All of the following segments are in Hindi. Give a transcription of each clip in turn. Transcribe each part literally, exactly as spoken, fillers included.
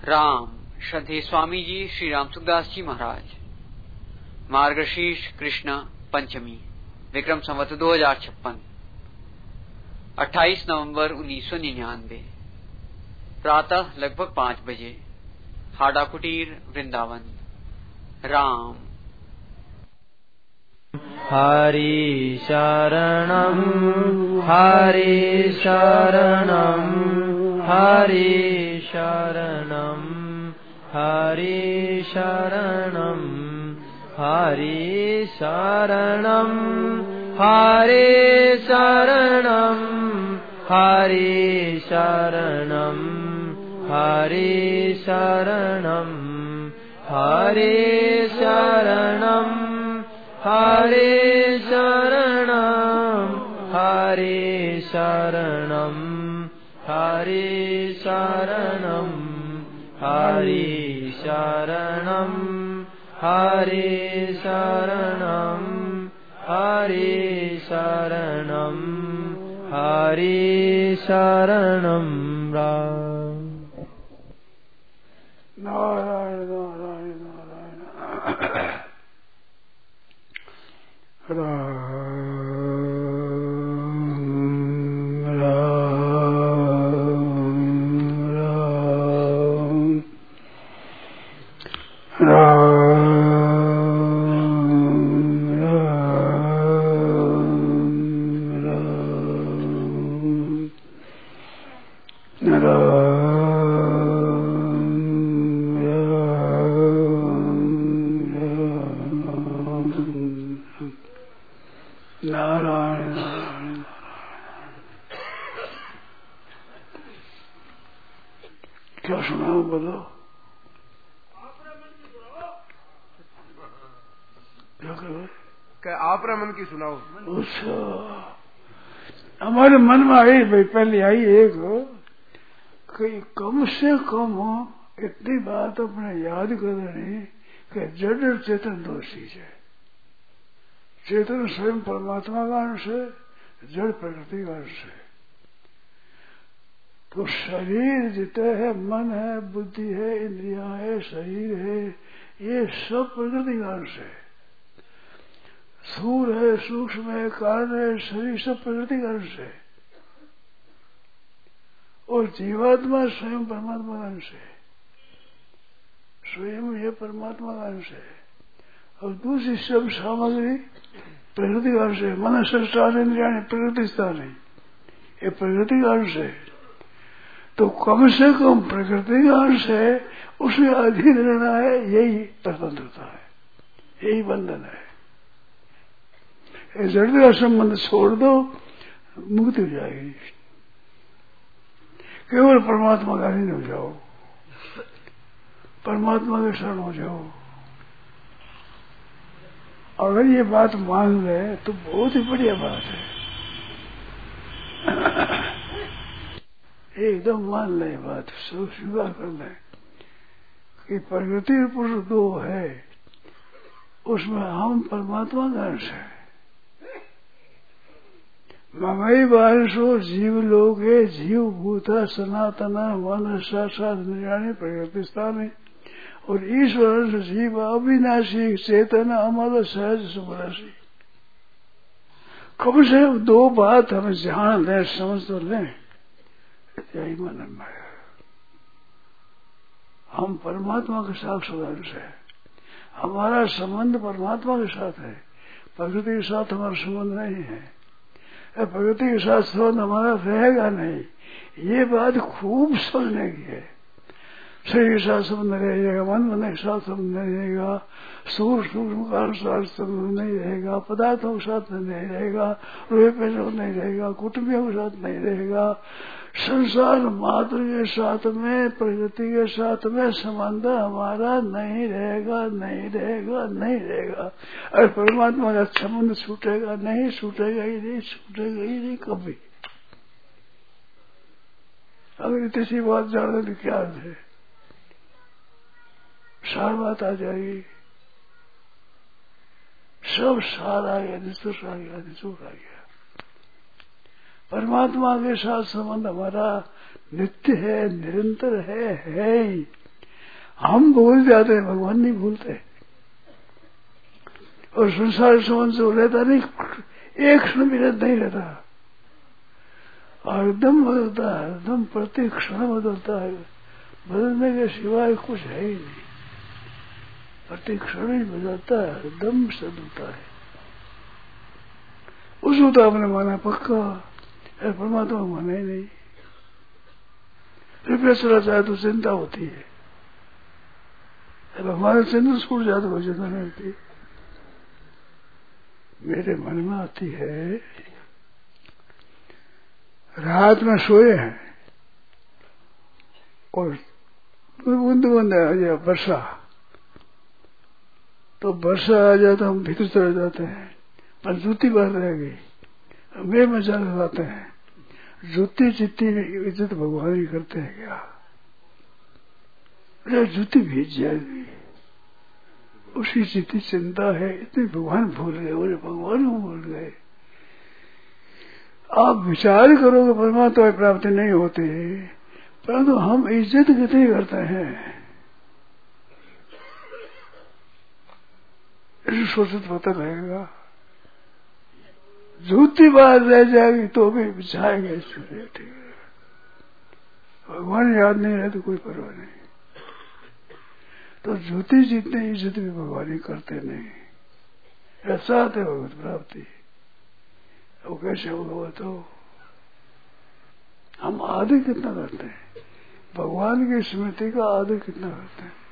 राम श्रद्धेय स्वामी जी श्री राम सुखदास जी महाराज। मार्गशीर्ष कृष्ण पंचमी विक्रम संवत दो हजार छप्पन अट्ठाईस नवंबर उन्नीस सौ निन्यानवे प्रातः लगभग पांच बजे हाड़ा कुटीर वृंदावन। राम हरि शरणं हरि शरणं हरि शरणं हरि शरणं हरि शरणं हरि शरणं हरि शरणं हरि शरणं हरि शरणं हरे शरणं हरे शरणं हरे शरणं हरे शरणं हरे शरणं हरे शरणं हरे शरणं राम। नारायण नारायण नारायण राम राम राम नारायण नारायण क्या सुनाओ बोलो क्या करो आप मन की सुनाओ। अच्छा हमारे मन में आई भाई पहले आई एक कि कम से कम इतनी बात अपने याद करनी कि जड़ चेतन दो चीज है। चेतन स्वयं परमात्मा का अंश है, जड़ प्रकृति का अंश है। तो शरीर जितने है, मन है, बुद्धि है, इंद्रिया है, शरीर है, ये सब प्रकृति का अंश है। स्थूल है, सूक्ष्म है, कारण है, शरीर सब प्रकृति का अंश है। और जीवात्मा स्वयं परमात्मा का अंश है। स्वयं ये परमात्मा का अंश है। और दूसरी सब सामग्री प्रकृति का अंश है। मन संस्कार इंद्रिया प्रकृति स्थान है, ये प्रकृति का अंश है। तो कम से कम प्रकृति का अंश है, उसमें अधीन रहना है, यही स्वतंत्रता है, यही बंधन है। जड़ का संबंध छोड़ दो, मुक्ति हो जाएगी। केवल परमात्मा का अधीन हो जाओ, परमात्मा के शरण हो जाओ। अगर ये बात मान ले तो बहुत ही बढ़िया बात है। एकदम मान ले बात, सब स्वीकार कर ले कि प्रकृति और पुरुष दो है, उसमें हम परमात्मा का अंश है। ममई वांशो जीव लोगे जीव भूता सनातना मन साक्षात निर्याणी प्रकृति स्थान है। और ईश्वर जीव अविनाशी चेतन अमर सहज सुमराशी। कब से दो बात हमें जान लें, समझ तो लें, यही मन में है। हम परमात्मा के साथ अंश है, हमारा संबंध परमात्मा के साथ है, प्रकृति के साथ हमारा संबंध नहीं है। प्रकृति के साथ संबंध हमारा रहेगा नहीं, ये बात खूब समझने की है। शरीर के साथ संबंध रहेगा, मन मन के साथ संबंध नहीं रहेगा, सूक्ष्म सूक्ष्म कारण साथ संबंध नहीं रहेगा, पदार्थों के साथ नहीं रहेगा, रुपये पैसों नहीं रहेगा, कुटुंबियों के साथ नहीं रहेगा। संसार मात्र के साथ में, प्रकृति के साथ में संबंध हमारा नहीं रहेगा, नहीं रहेगा, नहीं रहेगा। अरे परमात्मा का संबंध छूटेगा नहीं, छूटेगा ही नहीं, छूटेगा ही नहीं कभी। अगर इतनी बात जानने की क्या है, सार बात आ जाएगी। सब सार आ गया, निष्ठुर आ गया, निचोड़ आ गया। परमात्मा के साथ संबंध हमारा नित्य है, निरंतर है, है ही। हम भूल जाते हैं, भगवान नहीं भूलते। और संसार संबंध से रहता नहीं, एक क्षण भी नहीं रहता, और एकदम बदलता है, एकदम प्रत्येक क्षण बदलता है। बदलने के सिवाय कुछ है ही नहीं, प्रत्येक क्षण ही बदलता है, एकदम बदलता है। उसको तो आपने माना पक्का, परमात्मा माना ही नहीं। फिर चला जाए तो चिंता होती है, भगवान चिंता छूट जाए तो चिंता नहीं होती। मेरे मन में आती है, रात में सोए हैं और बूंद बूंद आ जाए वर्षा, तो वर्षा आ जाए तो हम भीतर चले जाते हैं, पर जूती बाहर रह गई, वे मजा लगाते हैं। जूती जितनी इज्जत भगवान ही करते हैं क्या? अरे जूती भीज जाएगी, उसी जितनी चिंता है इतनी भगवान भूल गए, बोले भगवान को भूल गए। आप विचार करोगे परमात्मा की प्राप्ति नहीं होती, परंतु हम इज्जत कितनी करते हैं इसे सोचते पता लगेगा। जूती बाहर रह जाएगी तो भी बिछाएंगे, ठीक है। भगवान याद नहीं रहे तो कोई परवाह नहीं। तो जूती जितने इज्जत भी भगवान ही करते नहीं, ऐसा आते भगवत प्राप्ति। वो कैसे होगा? तो हम आदि कितना करते हैं भगवान की स्मृति का, आदि कितना करते हैं?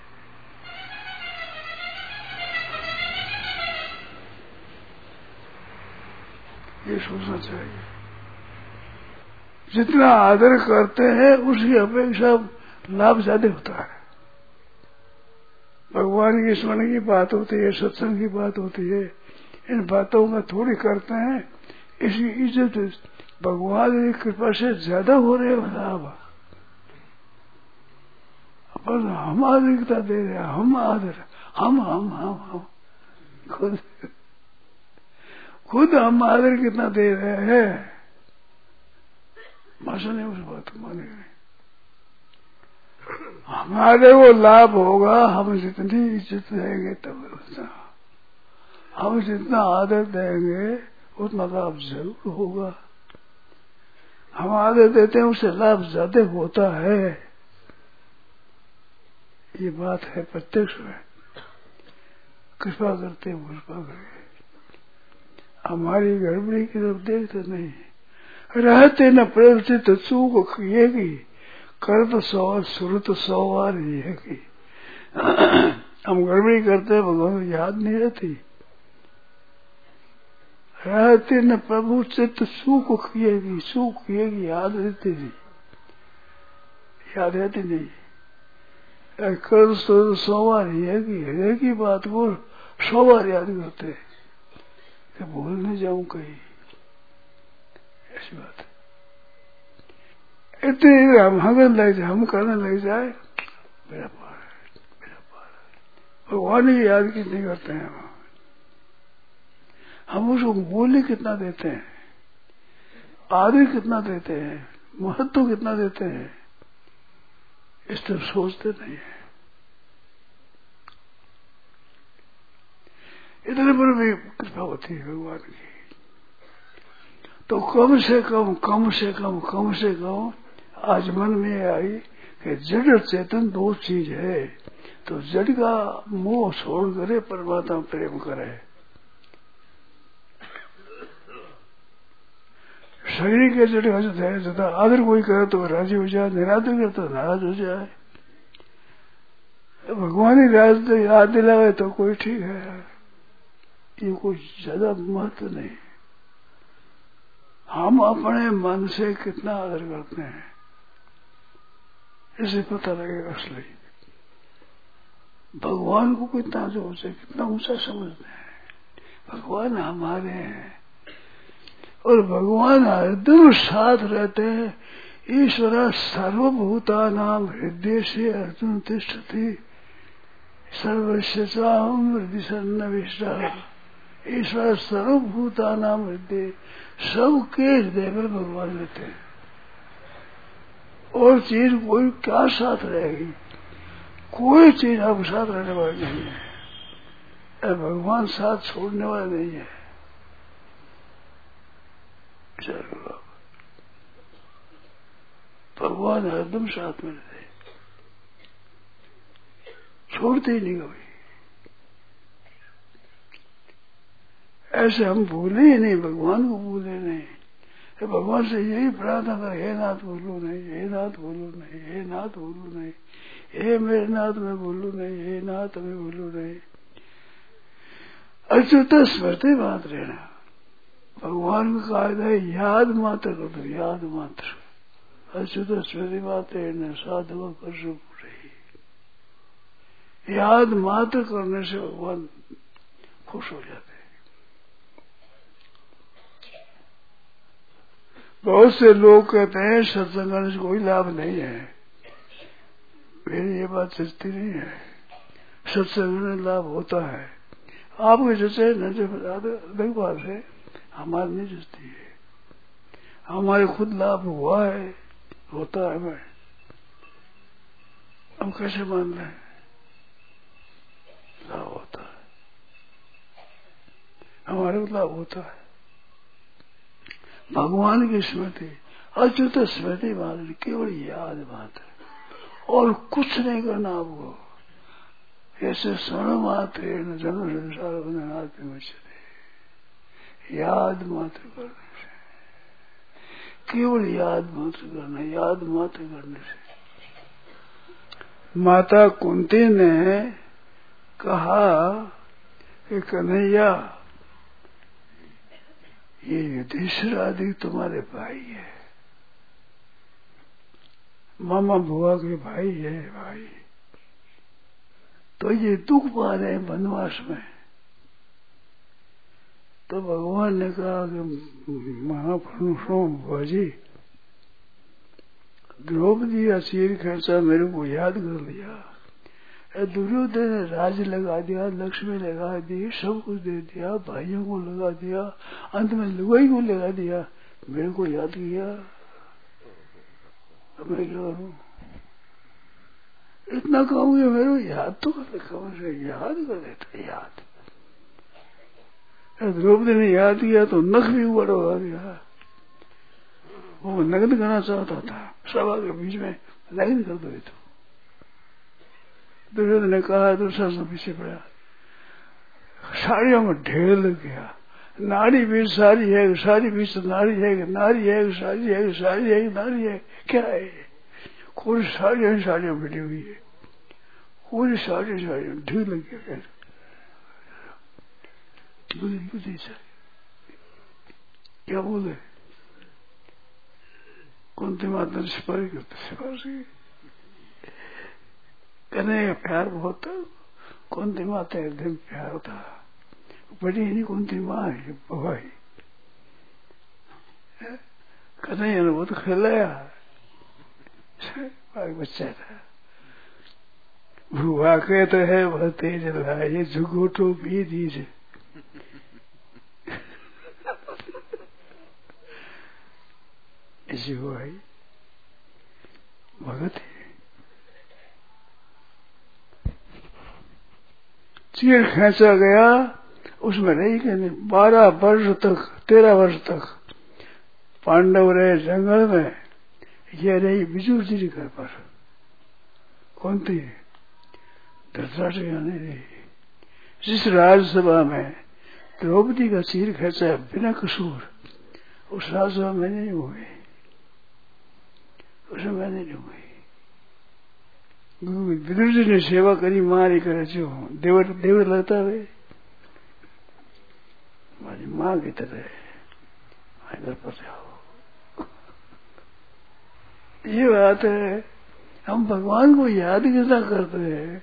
ये सोचना चाहिए। जितना आदर करते हैं उसकी अपेक्षा लाभ ज्यादा होता है। भगवान की स्मरण की बात होती है, सत्संग की बात होती है, इन बातों में थोड़ी करते हैं, इसकी इज्जत भगवान की कृपा से ज्यादा हो रहे लाभ। पर हम आधिकता दे रहे हैं, हम आदर, हम हम हम हम खुद खुद हम आदर कितना दे रहे हैं, माशा ने उस बात को माने नहीं। हमारे वो लाभ होगा, हम जितनी इज्जत देंगे तब, हम जितना आदर देंगे उतना लाभ जरूर होगा। हम आदर देते हैं उससे लाभ ज्यादा होता है, ये बात है प्रत्यक्ष में। कृपा करते हैं, कृपा करें, हमारी गड़बड़ी की तरफ देखते नहीं, रहते न प्रवचित चूक ये की कर तो सवार सुर तो सवार ही है कि हम गड़बड़ी करते हैं, भगवान को याद नहीं रहती। रहते न प्रभु चित्त सुख किएगी, सुख किएगी, याद रहती थी, याद रहती नहीं। कर तो सौ बार ही है कि हृदय की बात को सौ बार याद करते हैं कि भूल नहीं जाऊं कहीं, ऐसी बात है। इतने हम हगन लग जाए, हम करने लग जाए, मेरा पार है, मेरा पार है। भगवान की याद कितनी करते हैं हम, हम उसको मूल्य कितना देते हैं, आदर कितना देते हैं, महत्व कितना देते हैं, इस तरफ सोचते नहीं है। इतने पर भी कृपा होती है भगवान की, तो कम से कम कम से कम कम से कम आज मन में आई कि जड़ और चेतन दो चीज है, तो जड़ का मोह छोड़ करे, परमात्मा प्रेम करे। शरीर के जड़ है, ज्यादा आदर कोई करे तो राजी हो जाए, निरादर करे तो नाराज हो जाए। भगवान ही राज याद दिलावे तो कोई ठीक है, ये कोई ज्यादा महत्व नहीं। हम अपने मन से कितना आदर करते हैं इसे पता लगेगा। असली भगवान को कितना जो से कितना ऊंचा समझते हैं। भगवान हमारे हैं और भगवान हरदम साथ रहते हैं। ईश्वर सर्वभूता नाम हृदय से अर्जुन तिष्ठति सर्वस्य चाहम हृदय सन्निविष्टा। ईश्वर सर्वभूता नाम हृदय, सबके हृदय में भगवान रहते हैं। और चीज कोई क्या साथ रहेगी, कोई चीज आपके साथ रहने वाली नहीं है। भगवान साथ छोड़ने वाला नहीं है। चलो भगवान हरदम साथ में रहते, छोड़ते ही नहीं कभी। ऐसे हम भूले ही नहीं, भगवान को भूले नहीं। भगवान से यही प्रार्थना कर, हे नाथ भूलू नहीं, हे नाथ भूलू नहीं, हे नाथ भूलू नहीं, हे मेरे नाथ में भूलू नहीं, हे नाथ में भूलू नहीं। अच्युत स्मृति बात रहना। भगवान का कायदा है याद मात्र कर दो, याद मात्र। अच्युत स्मृति बात रहना, साधु कर सो रही। याद मात्र करने से भगवान खुश हो जाते। बहुत से लोग कहते हैं सत्संग करने से कोई लाभ नहीं है। मेरी ये बात सच्ची नहीं है। सत्संग में लाभ होता है। आपके जैसे न जो अलग बात है, हमारी नहीं जचती है। हमारे खुद लाभ हुआ है, होता है। मैं हम कैसे मान लें? लाभ होता है, हमारे को लाभ होता है। भगवान की स्मृति, अच्युत स्मृति मात्र, केवल याद मात्र, और कुछ नहीं करना आपको। ऐसे स्वर्ण मात्र न जन्म संसार बंधनात् विमुच्यते। याद मात्र करने से, केवल याद मात्र करना, याद मात्र करने से। माता कुंती ने कहा कि कन्हैया, ये युधिष्ठिर आदि तुम्हारे भाई है, मामा बुआ के भाई है भाई, तो ये दुख पा रहे हैं वनवास में। तो भगवान ने कहा कि महापुरुषों बुआ जी, द्रौपदी का सिर खर्चा मेरे को याद कर लिया। दुर्योधन ने राज लगा दिया, लक्ष्मी लगा दी, सब कुछ दे दिया, भाइयों को लगा दिया, अंत में लुगाई को लगा दिया, मेरे को याद किया। अब मैं क्या करूं? इतना कहूंगे मेरे को याद तो कर, कम से याद कर देता। याद द्रौपदी ने याद किया तो नख भी ऊपर हो गया। वो नग्न करना चाहता था, सभा के बीच में नग्न कर दो। तो दुर्योधन ने कहा, दूसरा सब पीछे पड़ा, साड़ियों में ढेर लग गया। नारी भी सारी है, सारी भी नारी है, नारी है, सारी है, सारी है, नारी है, क्या है? पूरी साड़ियां साड़ियां बैठी हुई है, पूरी साड़ी साड़ियां ढेर लग गया। बुद्धि से क्या बोले? कुंती माता ने सिपाही करते, सिपाही कहने प्यार बहुत था। कुंती माता एकदम प्यार था, बड़ी नहीं कुंती माँ है भाई। कन्हैया ने बहुत खिलाया, बच्चा था। भुआ के तो है वह तेज लाए, झुगोटो पी दीजिए। ऐसी हुआ है भगत है। चीर खींचा गया, उसमें रही कि नहीं, बारह वर्ष तक, तेरह वर्ष तक पांडव रहे जंगल में। ये रही बिजूर जी घर पर। कौन थी? धृतराष्ट्र नहीं रही। जिस राज्यसभा में द्रौपदी का चीर खींचा बिना कसूर, उस राज्यसभा में नहीं हुई, उसमें मैंने नहीं हुई। विदुर जी ने सेवा करी, मारी करे जो देवर देवर लगता है हमारी माँ की तरह। घर पर जाओ, ये बात है। हम भगवान को याद कितना करते हैं,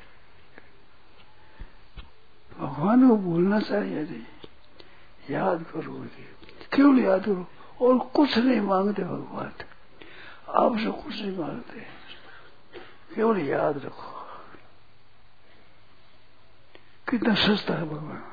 भगवान को भूलना चाहिए नहीं। याद करो, केवल याद करो, और कुछ नहीं मांगते भगवान, आपसे कुछ नहीं मांगते, केवल याद रखो। कितना सस्ता है भगवान,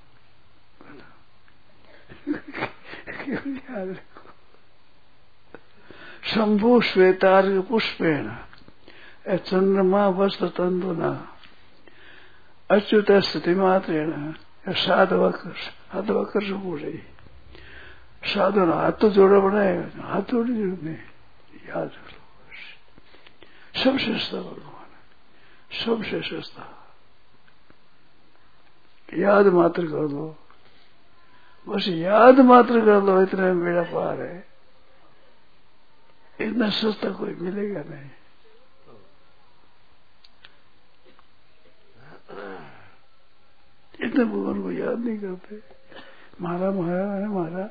केवल याद रखो। शंभु श्वेतार्घ पुष्पेण चंद्रमा वस्त्र तंतु न अच्युत स्थिति मात्र साधवकर हाथवकर से पूछ रही साधु ने हाथ तो जोड़ा बनाएगा, हाथ जोड़ी जरूरत नहीं, याद रख लो सबसे सस्ता भगवान, सबसे सस्ता, याद मात्र कर दो, बस याद मात्र कर दो, इतना मेरा पार है। इतना सस्ता कोई मिलेगा नहीं। इतने भगवान को याद नहीं करते, मारा मारा है मारा,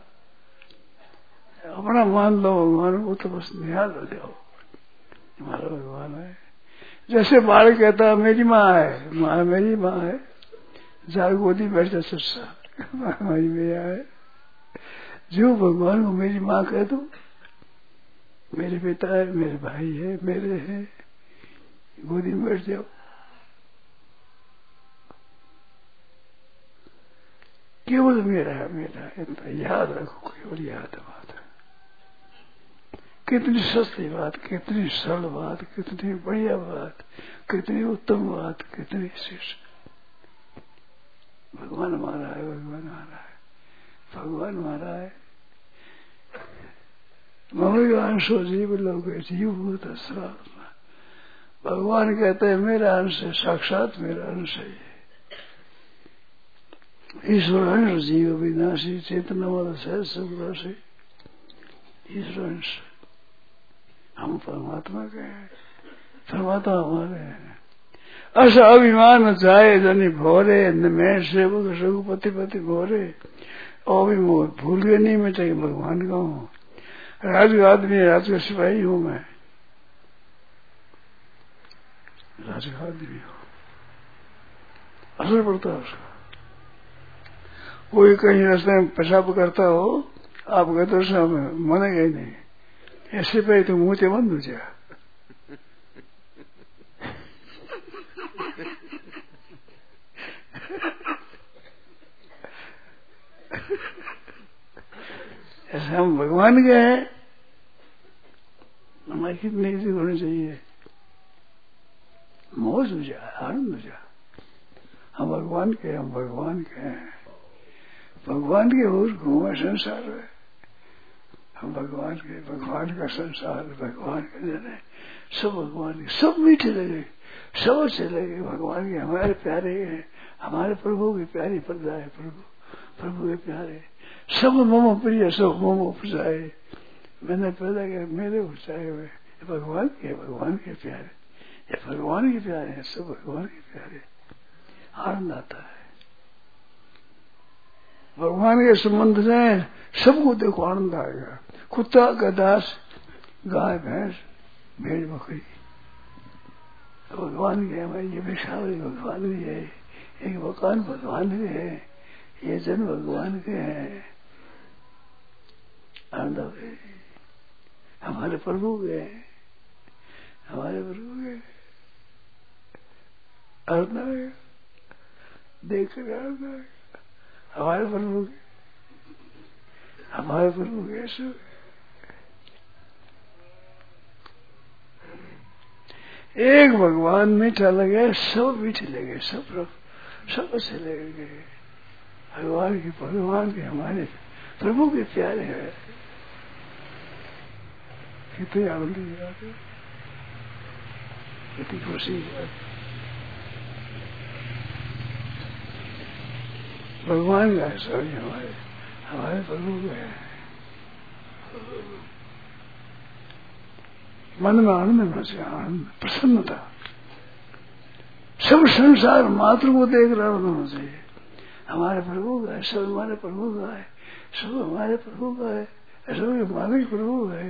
अपना मान लो भगवान को, तो बस निहाल हो जाओ हमारा भगवान है। जैसे बाल कहता है मेरी माँ है, माँ मेरी माँ है, जाए गोदी बैठ जा सस्सा हमारी मैया है। जो भगवान को मेरी माँ कह दो, मेरे पिता है, मेरे भाई है, मेरे है, गोदी में बैठ जाओ। केवल मेरा है, मेरा है, इतना याद रखो, केवल याद बात है। कितनी सस्ती बात, कितनी सरल बात, कितनी बढ़िया बात, कितनी उत्तम बात, कितनी श्रेष्ठ। भगवान हमारा है, भगवान हमारा है, भगवान हमारा है। ममैवांशो जीव लोग जीव भूत भगवान कहते हैं मेरा अंश है, साक्षात मेरा अंश है। ईश्वर अंश जीव विनाशी चेतना वाला सहज सुखराशि ईश्वर अंश, हम परमात्मा के हैं, परमात्मा हमारे हैं। अस अभिमान जाए जनी भोरे, मैं सेवक रघुपति पति भोरे। और भी भूल गए नहीं, मैं चाहिए भगवान का हूँ, राज का आदमी, राज का सिपाही हूँ मैं, राज का आदमी हूँ। असर पड़ता है उसका। कोई कहीं रास्ते में पेशाब करता हो, आप कहते हो सब मानेगा ही नहीं, ऐसे पे तो मुंह से बंद हो जाए। ऐसे हम भगवान के हैं, हमारी कितनी इज्जत होनी चाहिए, मौज हो जाए, आनंद हो जाए। हम भगवान के, हम भगवान के हैं, भगवान के और घूमे संसार है। हम भगवान के, भगवान का संसार, भगवान के जन है, सब भगवान के, सब मीठे लगे, सब अच्छे लगे भगवान के, हमारे प्यारे हैं, हमारे प्रभु की प्यारी प्रजा है, प्रभु प्रभु के प्यारे, सब मम प्रिय, सब मम उपजाए, मैंने पैदा किया मेरे उपजाए हुए, भगवान के, भगवान के प्यारे, ये भगवान के प्यारे हैं, सब भगवान के प्यारे। आनंद आता है भगवान के संबंध में, सबको देखो आनंद आएगा। कुत्ता गदास, गाय भैंस, भेड़ बकरी, भगवान के हमारे, ये विशाल भगवान के है, एक मकान भगवान के है, ये जन भगवान के हैं। आनंद है हमारे प्रभु के, हमारे प्रभु के आनंद देख कर आनंद आएगा। हमारे प्रभु के, हमारे प्रभु के सब एक भगवान मीठा लगे, सब मीठे लगे, सब सब अच्छे लगेंगे। भगवान के, भगवान के हमारे प्रभु के प्यारे हैं, कितनी आनंद की बात है, कितनी खुशी की बात। भगवान का है सभी, हमारे हमारे प्रभु के हैं। मन में आनंद होना चाहिए, आनंद, प्रसन्नता। सब संसार मात्र को देख रहा होना चाहिए, हमारे प्रभु का है, सब हमारे प्रभु का है, सब हमारे प्रभु का है, सब हमारे प्रभु है।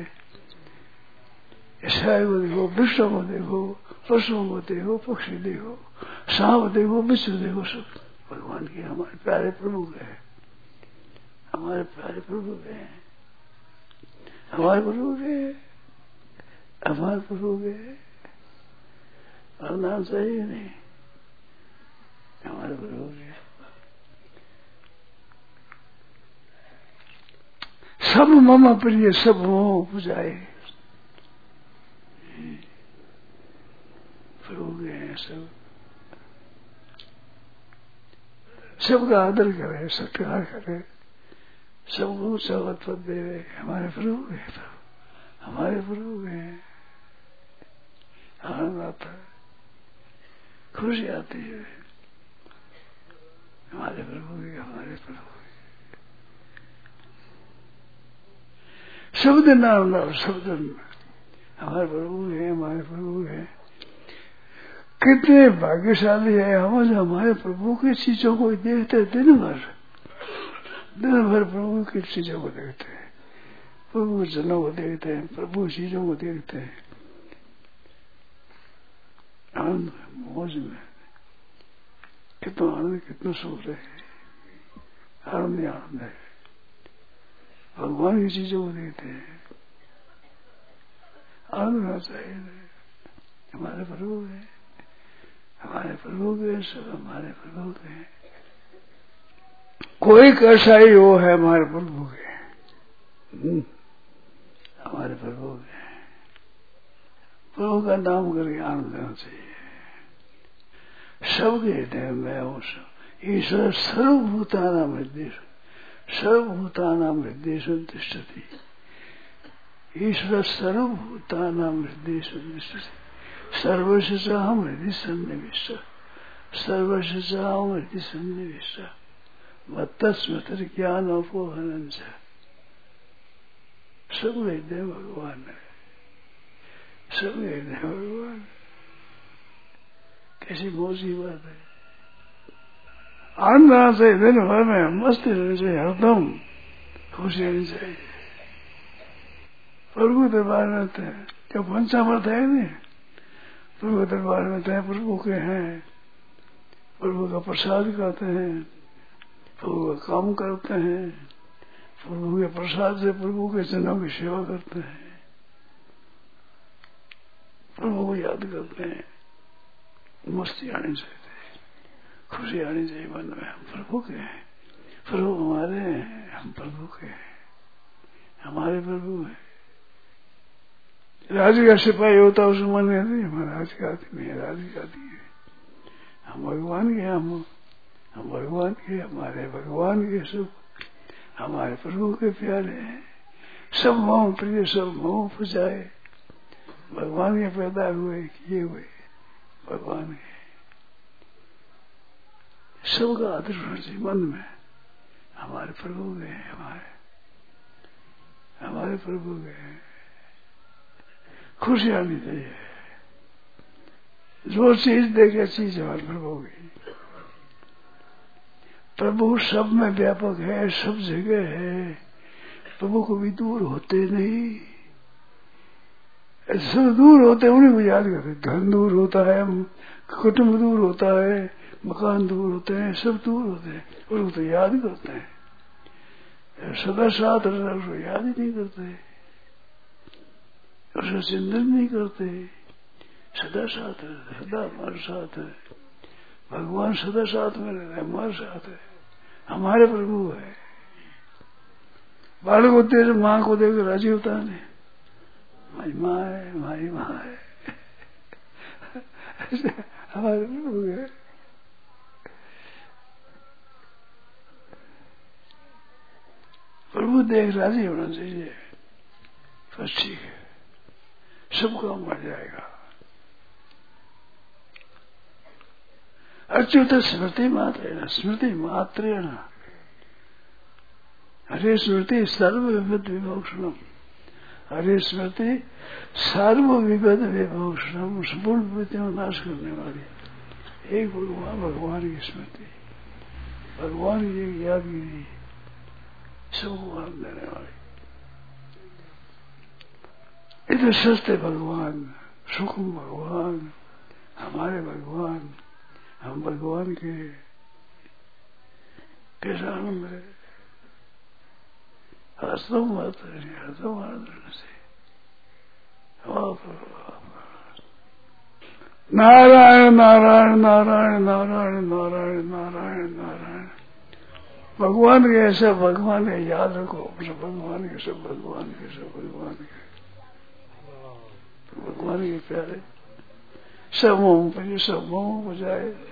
ऐसा को देखो, विश्व को देखो, पशुओं को देखो, पक्षी देखो, सांप देखो, विश्व देखो, सब भगवान के, हमारे प्यारे प्रभु के हैं, हमारे प्यारे प्रभु के हैं, हमारे प्रभु के, हमारे प्रभु के। और नाम चाहिए नहीं, हमारे प्रभु के। सब मम प्रिय, सब मोह उपजाए, प्रभु के हैं सब, सबका आदर करे, सत्कार करे, सबको ऊंचा पद दे, हमारे प्रभु है, तो हमारे प्रभु हैं। आनंद आता है, खुशी आती है, हमारे प्रभु के, हमारे प्रभु के। शब्द नाम नाम शब्द हमारे प्रभु है, हमारे प्रभु है। कितने भाग्यशाली है हम जो हमारे प्रभु की चीजों को देखते दिन भर, दिन भर प्रभु की चीजों को देखते हैं, प्रभु जनों को देखते हैं, प्रभु चीजों को देखते हैं, आनंद मौज में, कितना आनंद, कितना सुख है, आनंद ही आनंद है। भगवान की चीजों को देखते हैं, आनंद होना चाहिए। हमारे प्रभु है, हमारे प्रभु के, सब हमारे प्रभु के। कोई कैसा ही हो है हमारे प्रभु के, हमारे प्रभु के। प्रभु का नाम करके आनंद लेना चाहिए। सबके हृदय में हूँ, ईश्वर सर्वभूतानां हृदय, सर्वभूतानां हृदय तिष्ठति। ईश्वर सर्वभूतानां हृदय तिष्ठति। सर्वस्य च अहं हृदि सन्निविष्ट, सर्वस्य च अहं हृदि सन्निविष्ट, मत्तस्मृतिर्ज्ञानोपहनं च। सब हृदय भगवान है, सब हृदय भगवान। कैसी मौजी बात है। आनंद आना चाहिए, दिन भर में मस्ती रहनी चाहिए, हरदम खुशी रहनी चाहिए। प्रभु दरबार में रहते हैं, क्या पंचामृत है नहीं, प्रभु दरबार में रहते हैं, प्रभु के हैं, प्रभु का प्रसाद खाते हैं, प्रभु का काम करते हैं, प्रभु के प्रसाद से प्रभु के जनों की सेवा करते हैं, प्रभु को याद करते हैं। मस्ती आनी चाहिए, खुशी आनी चाहिए मन में। हम प्रभु के हैं, प्रभु हमारे हैं, हम प्रभु के हैं, हमारे प्रभु हैं। राज का सिपाही होता उस मन में नहीं, हमारा राज का आदमी है, राज का आदमी है। हम भगवान के, हम हम भगवान के, हमारे भगवान के, सब हमारे प्रभु के प्यारे हैं। सब मोह प्रिय, सब मोह पुजाए, भगवान के पैदा हुए, किए हुए भगवान के। सबका आदर होना चाहिए मन में। हमारे प्रभु के हैं, हमारे हमारे प्रभु के हैं। खुशी आनी चाहिए। जो चीज देखे चीज हमारे प्रभु की। प्रभु सब में व्यापक है, सब जगह है। प्रभु को भी दूर होते नहीं, सब दूर होते उन्हीं को याद करते। धन दूर होता है, कुटुंब दूर होता है, मकान दूर होते हैं, सब दूर होते हैं, उनको तो याद करते हैं। सदा साथ रहना उसको याद ही नहीं करते, उसका चिंतन नहीं करते। सदा साथ रहते, सदा हमारे साथ है भगवान, सदा साथ में रहते, हमारे साथ है, हमारे प्रभु है। बालक होते हैं, माँ को देखकर राजी होता है, हमारी माँ है, हमारी माँ है, हमारे प्रभु है। प्रभु देख राजी होना चाहिए, बस ठीक है, सब काम बढ़ जाएगा। अच्युत स्मृति मात्रेण, स्मृति मात्रेण हरे स्मृति सर्व विविध विभूषणम, हरे स्मृति सर्व विविध विभूषणम, संपूर्ण विभूतियों को नाश करने वाली एक भगवान, भगवान की स्मृति, भगवान की यादगिरी, सबको आनंद देने वाली। इतने सस्ते भगवान, सुखम भगवान, हमारे भगवान, हम भगवान के, कैसा आनंद है। हरदम आते हैं, हरदम आनंद रहने से। नारायण नारायण नारायण नारायण नारायण नारायण नारायण। भगवान के ऐसा भगवान के याद रखो, सब भगवान के, सब भगवान के, सब भगवान के, भगवान के प्यारे। सब मोह पर सब मोह हो जाए।